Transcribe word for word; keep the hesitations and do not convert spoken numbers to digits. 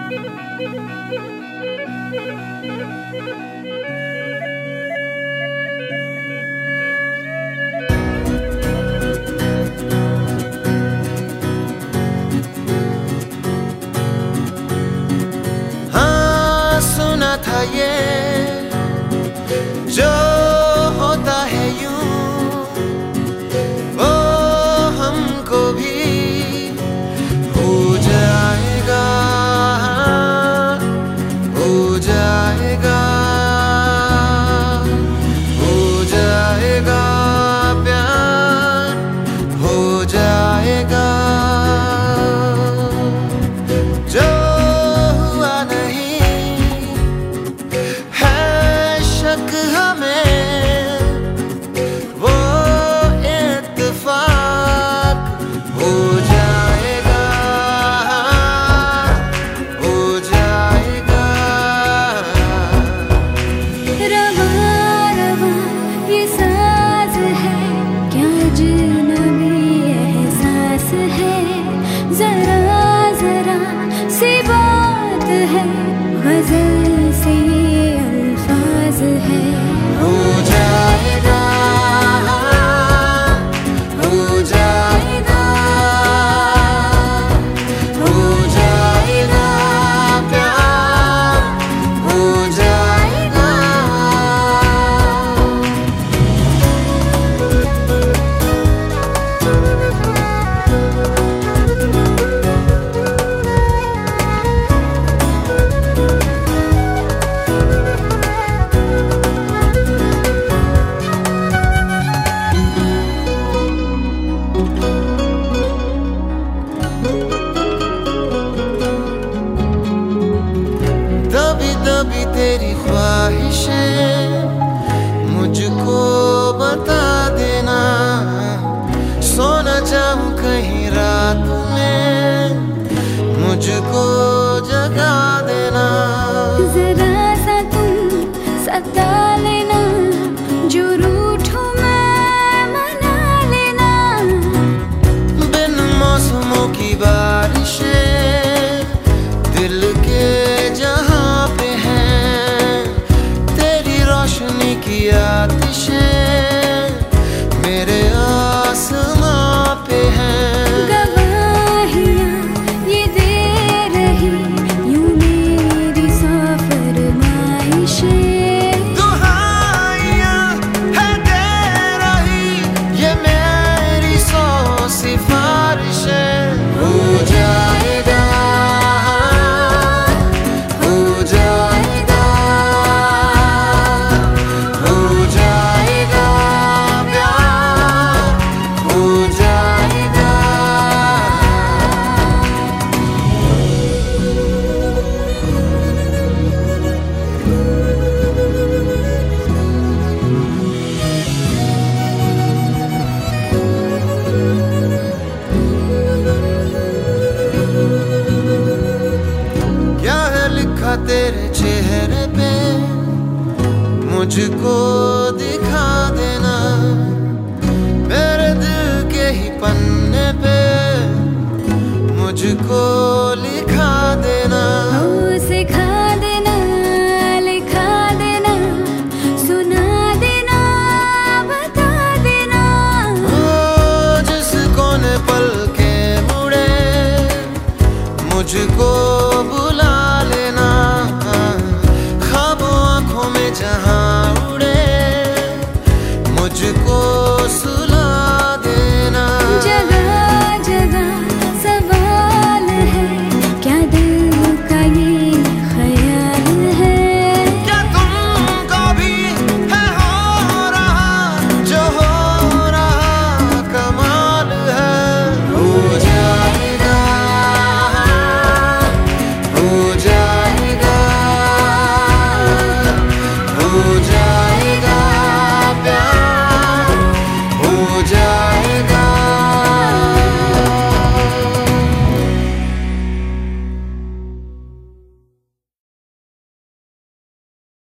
हाँ सुना था ये जो होता है यूं वो हमको भी हो जाएगा, हो जाएगा, हो जाएगा प्यार, हो जाएगा। जो हुआ नहीं है शक हमें, वो इत्तेफाक हो जाएगा, हो जाएगा। रवा रवा ये साज है क्या अजनबी एहसास है, जरा जरा सी बात है, गजल से ये अल्फाज है। हो जाएगा, हो जाएगा, हो जाएगा प्यार, हो जाएगा। दबी दबी तेरी ख्वाहिशें मुझको बता देना, सो न जाऊं कहीं रात में मुझको जगा देना। जरा सा तुम सता लेना, जो रूठूं मैं मना लेना। बिन मौसमों की बारिशें दिल के जहां पे हैं, तेरी रोशनी की आतिशें मेरे आसमां पे हैं। गवाहियाँ ये दे रही यूं मेरी सौ फरमाइशें, दुहाइयाँ है दे रही ये मेरी सौ सिफारिशें। हो जाएगा, हो जाएगा, हो जाएगा प्यार, हो जाएगा। क्या है लिखा तेरे चेहरे पे मुझको दिखा देना, मेरे दिल के ही पन्ने पे मुझको